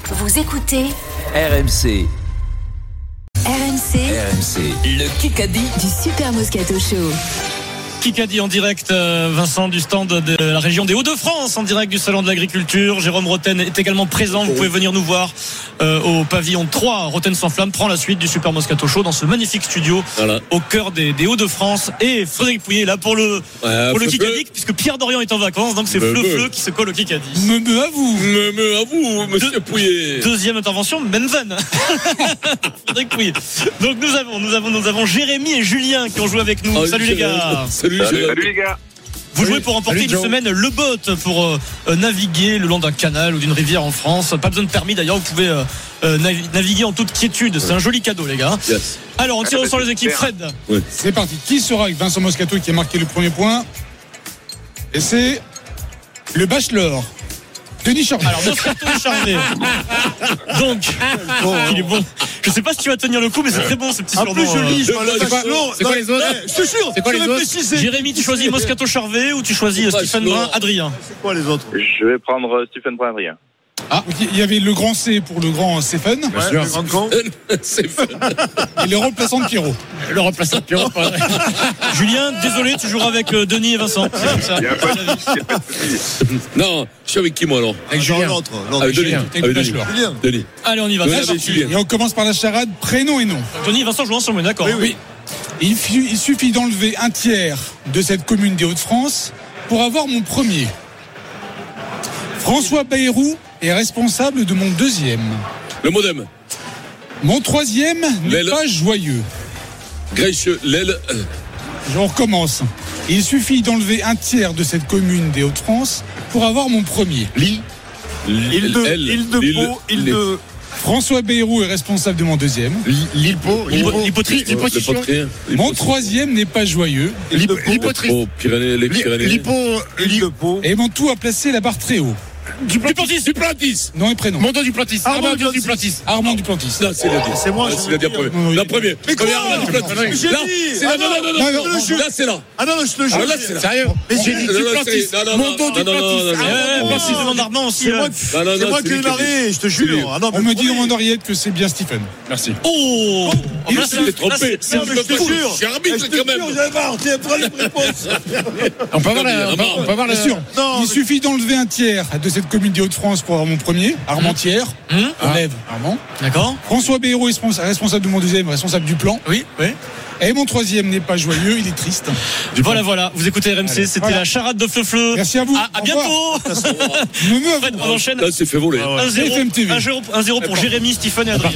Vous écoutez RMC. RMC, Le Kikadi du Super Moscato Show. Kikadi en direct, Vincent, du stand de la région des Hauts-de-France, en direct du Salon de l'Agriculture. Jérôme Roten est également présent. Vous pouvez venir nous voir au pavillon 3. Roten sans flamme prend la suite du Super Moscato Show dans ce magnifique studio au cœur des Hauts-de-France. Et Frédéric Pouillet là pour le Kikadi, puisque Pierre Dorian est en vacances, donc c'est Fleu qui se colle au Kikadi. Me à vous, monsieur Pouillet. Deuxième intervention, Benven. Frédéric Pouillet. Donc nous avons Jérémy et Julien qui ont joué avec nous. Salut les gars. Salut les gars. Vous jouez pour remporter une semaine le boat pour naviguer le long d'un canal ou d'une rivière en France. Pas besoin de permis d'ailleurs, vous pouvez naviguer en toute quiétude. C'est un joli cadeau les gars. Yes. Alors on tire au sort les équipes. Fred. Ouais. C'est parti. Qui sera avec Vincent Moscato qui a marqué le premier point? Et c'est le Denis Charvet. Alors Moscato et Charvet. Donc il est bon. Je sais pas si tu vas tenir le coup, mais c'est très bon ce petit surnom. En plus je lis, C'est quoi les autres? je te jure. C'est quoi les autres? Jérémy, tu choisis Moscato Charvet ou tu choisis Stephen Brun Adrien? C'est quoi les autres? Je vais prendre Stephen Brun Adrien. Il y avait le grand C pour le grand Stéphane. Le grand con. C'est fun. Et le remplaçant de Pierrot. Le remplaçant de Pierrot. Julien, désolé, tu joueras avec Denis et Vincent. C'est comme ça. Il y a pas de Non, je suis avec qui moi alors? Avec Julien. Avec Denis. Avec Avec Bachelor. Denis. Allez, on y va. Ouais, C'est parti. Julien. Et on commence par la charade prénom et nom. Denis et Vincent jouant ensemble, d'accord. Oui. Il suffit d'enlever un tiers de cette commune des Hauts-de-France pour avoir mon premier. François Bayrou est responsable de mon deuxième. Le modem. Mon troisième n'est L'aile. pas joyeux. Grèche, l'aile. Je recommence. Il suffit d'enlever un tiers de cette commune des Hauts-de-France pour avoir mon premier. Île de Pau. François Bayrou est responsable de mon deuxième. L'hypotrition. Mon troisième n'est pas joyeux. Les Pyrénées. L'île de Pau. Et mon tout a placé la barre très haut. Duplantis. Nom et prénom. Mondo Duplantis. Armand Duplantis. Là, c'est la dit. C'est moi, C'est la dit après. La première. Mais quoi? Armand Duplantis. Là, c'est là. Non. Là, c'est là. Ah non, je te jure. Là, c'est là. Sérieux? Mais j'ai dit Duplantis. Mondo Duplantis. Merci, demande Armand aussi. C'est moi qui l'ai marré, je te jure. Ah non, On me dit dans mon oreillette que c'est bien Stephen. Merci. Oh, Il s'est trompé. c'est Non, mais je te jure. Je suis arbitre quand même. J'avais marre, tiens, prends les réponses. On peut avoir Bien sûr. Non, Il suffit d'enlever un tiers de cette commune des Hauts-de-France pour avoir mon premier. Armentière. Enlève Armand. D'accord. François Bayrou est responsable de mon deuxième, responsable du plan. Oui. Et mon troisième n'est pas joyeux, il est triste. Voilà. Vous écoutez RMC, Allez, c'était voilà. la charade de Fleu. Merci à vous. À Au revoir. bientôt. Fred, on enchaîne. Là, c'est fait voler. 1-0 pour Jérémy, Stephen et Adrien.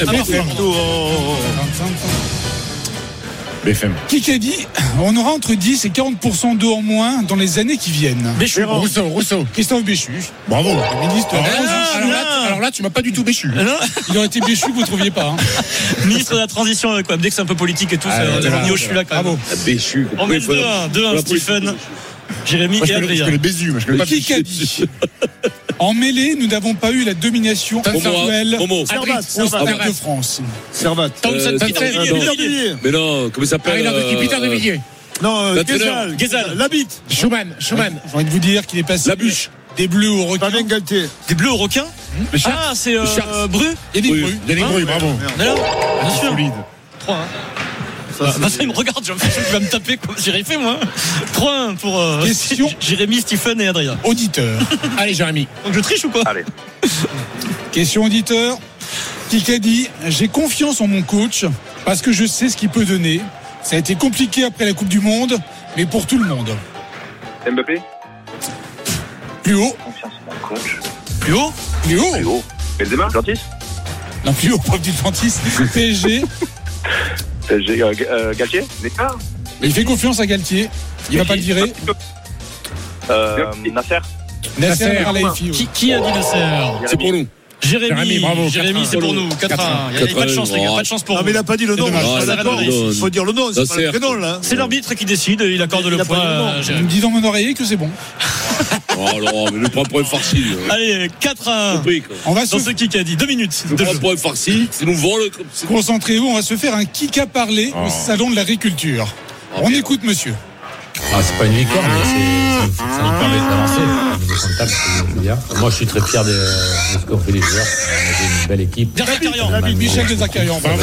BFM. Kikadi, on aura entre 10 et 40% d'eau en moins dans les années qui viennent. Béchu. Rousseau. Christophe Béchu, Bravo. le ministre. Alors là, tu m'as pas du tout béchu. Il aurait été Béchu que vous ne trouviez pas. Ministre de la Transition, quoi. Dès que c'est un peu politique et tout, je suis là quand même. Bravo. Béchu. On met 2-1, Stephen, Jérémy et Adrien. Bézu. Kikadi. En mêlée, nous n'avons pas eu la domination actuelle Momo. au Stade de France. Servat. Mais non, comment il s'appelle? Peter de Villiers. Non, l'entraîneur. Guézal. L'habite. Schumann. J'ai envie de vous dire qu'il est passé La bûche. des bleus au requin. Fabien Galtier. Des bleus au requin. Ah, c'est Bru. Il y a des Oui. bruits. Il y a des bruits, bravo. On est là. Bien sûr. Solide. 3-1. Vincent, il me regarde, j'ai l'impression qu'il va me taper comme j'ai fait moi. 3-1 pour Question. Jérémy, Stephen et Adrien. Auditeur. Allez, Jérémy. Donc je triche ou quoi? Allez. Question auditeur. Kikadi, j'ai confiance en mon coach parce que je sais ce qu'il peut donner. Ça a été compliqué après la Coupe du Monde, mais pour tout le monde. Mbappé. Plus haut. Confiance en mon coach. Plus haut. Plus haut. Plus haut. Benzema. Plantis. Non, plus haut, pas du dentiste. PSG. Galtier. Neymar. Il fait confiance à Galtier. Il va pas le virer. Nasser. Nasser Al-Khelaifi. Qui a dit Nasser? C'est pour nous. Jérémy, bravo. Jérémy, c'est pour nous. 4-1. Il n'y a pas de chance, les gars. Pas de chance pour Ah, vous. mais il n'a pas dit le nom. C'est dommage. Je suis pas d'accord. Il faut dire le nom. C'est pas le prénom, là. C'est l'arbitre qui décide. Il accorde le Il a point pas dit le nom. à Il me Jérémy. dit dans mon oreiller que c'est bon. Oh non, mais le prend pour un farci. Allez, 4-1. On va se Dans ce kick a dit 2 minutes. Le prend pour un farci. C'est nous vole comme c'est. Concentrez-vous, on va se faire un kick à parler au salon de l'agriculture. On écoute monsieur. c'est pas une victoire, mais ça nous permet d'avancer au niveau comptable, je veux dire. Moi, je suis très fier de ce qu'ont fait les joueurs. On a une belle équipe. Michel Dezacarian. Bravo.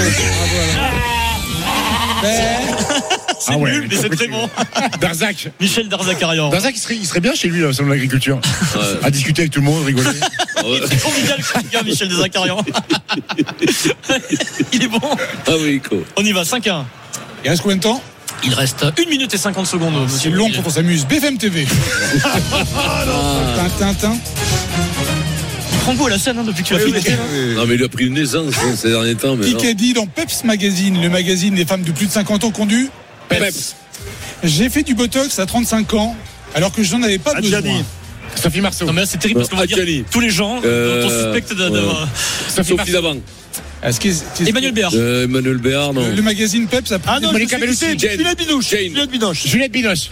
C'est nul, mais c'est très bon. Darzac. Michel Darzacarian. Darzac, il serait bien chez lui, là, selon l'agriculture. À discuter avec tout le monde, rigoler. C'est convivial, Michel Dezacarian. Il est bon. Ah oui, quoi. On y va, 5-1. Il reste combien de temps? Il reste 1 minute et 50 secondes. C'est long quand on s'amuse. BFM TV. Tintin. Tu prends goût à la scène depuis que tu as fini. Non, mais il a pris une naissance ces derniers temps. Kikadi dans Peps Magazine, le magazine des femmes de plus de 50 ans conduit. Peps. J'ai fait du Botox à 35 ans, alors que je n'en avais pas besoin. Sophie Marceau. Non, mais là, c'est terrible parce qu'on va dire tous les gens dont on suspecte d'avoir. Sophie d'avant. Emmanuel Béard. Emmanuel Béard, non. Le magazine Peps a pris. Monica Bellucci. Juliette Binoche. Juliette Binoche.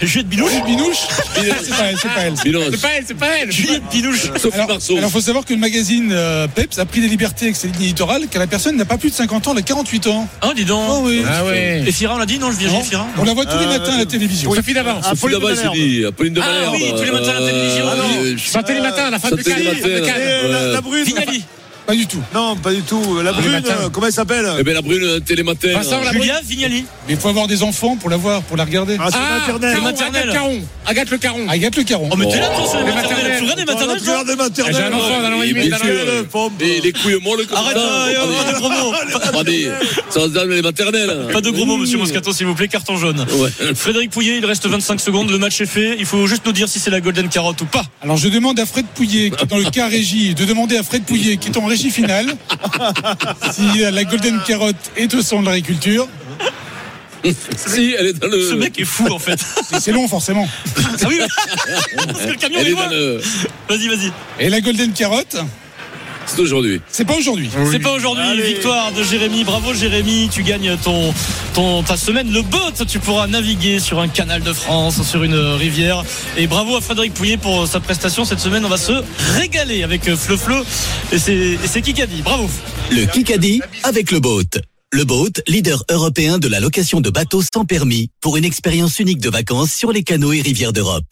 C'est pas elle. Juliette Binouche. Sophie Marceau. Alors, faut savoir que le magazine Peps a pris des libertés avec ses lignes éditoriales, car la personne n'a pas plus de 50 ans, elle a 48 ans. Ah, dis donc. Ah oui. Et Fira, on l'a dit, non, je viens de Fira. On la voit tous les matins à la télévision. Sophie d'avant. Sophie d'avant, j'ai dit. Apolline de Malherbe. Ah oui, tous les matins à la télévision. Santé les matins, la femme de Cannes. La brune. Vignali. Pas du tout. Non, pas du tout. La brune, comment elle s'appelle? Eh bien, la brune, Télématin. Julia Vignali. Mais il faut avoir des enfants pour la voir, pour la regarder. Ah, c'est maternelle. Agathe Le Caron. Agathe Le Caron. Oh, mais t'es là, toi, sur les maternelles. Tu regardes les maternelles, toi? Regarde les maternelles. J'ai un enfant dans l'an et demi. Les couilles molles comme ça. Arrête, pas de gros mots. Ça va se donner les maternelles. Pas de gros mots, monsieur Moscato, s'il vous plaît, carton jaune. Frédéric Pouillet, il reste 25 secondes, le match est fait. Il faut juste nous dire si c'est la Golden Carotte ou pas. Alors je demande à Fred Pouillet, qui est dans le cas régie, de demander à Fred Pouillet, qui est en régie finale, si la Golden Carotte est au centre de l'agriculture. Si, elle est dans le. Ce mec est fou, en fait. Et c'est long, forcément. Ah oui, parce que le camion est loin. Vas-y. Et la Golden Carotte, c'est aujourd'hui. c'est pas aujourd'hui. C'est pas aujourd'hui. Victoire de Jérémy. Bravo Jérémy. Tu gagnes ta semaine. Le boat, tu pourras naviguer sur un canal de France, sur une rivière. Et bravo à Frédéric Pouillet pour sa prestation cette semaine. On va se régaler avec Fleu. Et c'est Kikadi. Bravo. Le Kikadi avec le boat. Le boat, leader européen de la location de bateaux sans permis pour une expérience unique de vacances sur les canaux et rivières d'Europe.